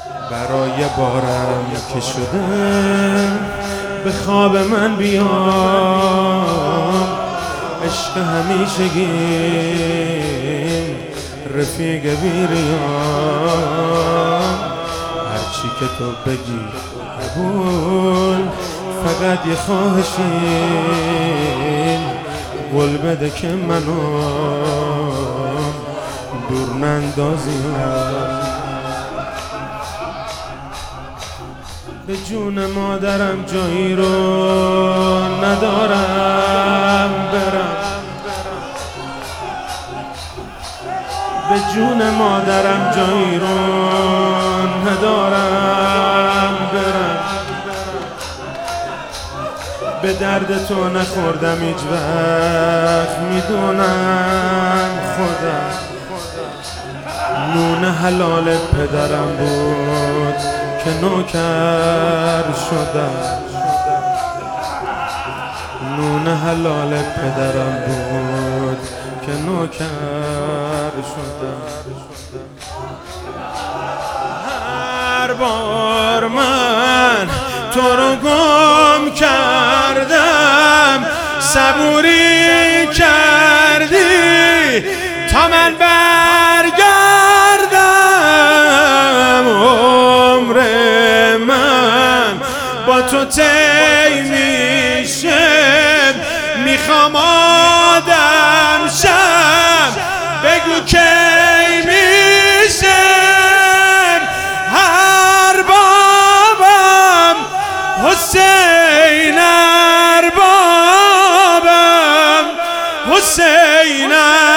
برای بارم که شده به خواب من بیام، عشق همیشگیم رفیق بیریام. هرچی که تو بگی قبول، فقط یه خواهشیم قول بده که منو دور نندازیم. به جون مادرم جایی رو ندارم برم، به جون مادرم جایی رو ندارم برم. به درد تو نخوردم هیچ وقت، میدونم خودم نون حلال پدرم بود که نوکر شدم. نون حلال پدرم بود که نوکر شدم. هر بار من تو رو گم کردم، صبوری کردی تا من برگردم. عمر من با تو طی میشه، میخوام آدم شم، بگو کی میشه. هر بابم حسین، اربابم حسین،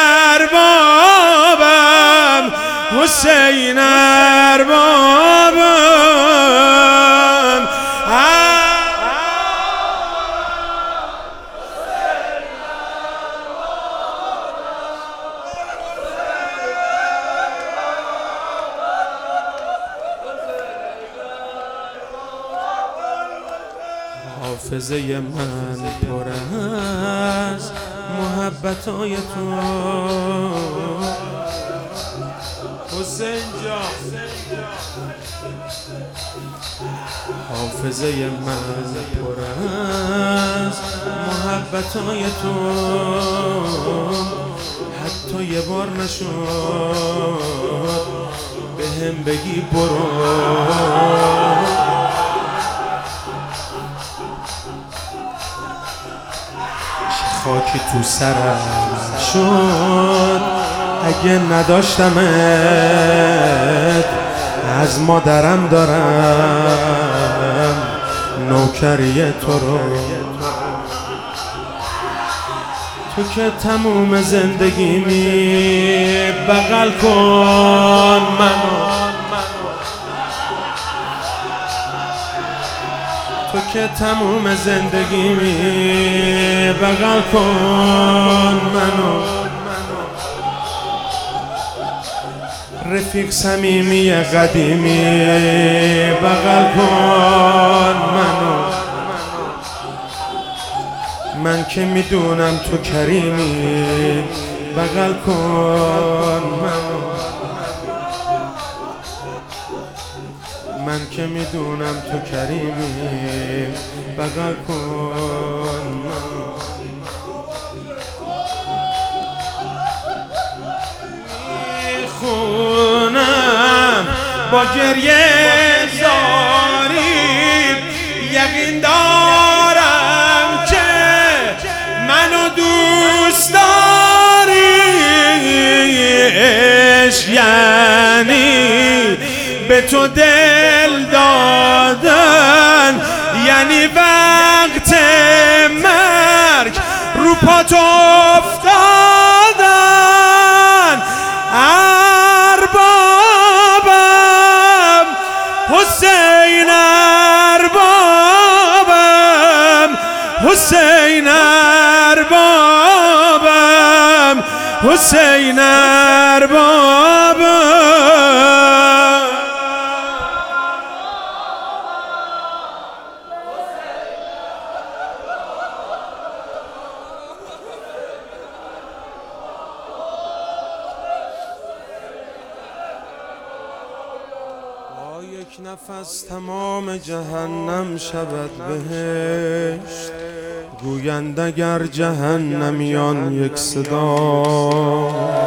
اربابم حسین، اربابم. حافظه من پر از محبتای تو حسین جان. حافظه من پر از محبتای تو، حتی یه بار نشد بهم بگی برو. خاکی تو سرم شد اگه نداشتمت، از مادرم دارم نوکری تو رو. تو که تموم زندگیمی بغل کن منو، تو که تموم زندگیمی بغل کن منو. رفیق صمیمی قدیمی بغل کن منو. من که میدونم تو کریمی بغل کن منو. من که میدونم تو کریمی بغل کن منو. میخونم با گریه زاری، یقین دارم که منو دوست داری. عشق یعنی به تو دل دادن، یعنی وقت مرگ رو پات افتادن. اربابم حسین، اربابم حسین، اربابم حسین، اربابم. یک نفس تمام جهنم شود بهشت، گویند اگر جهنمیان یک صدا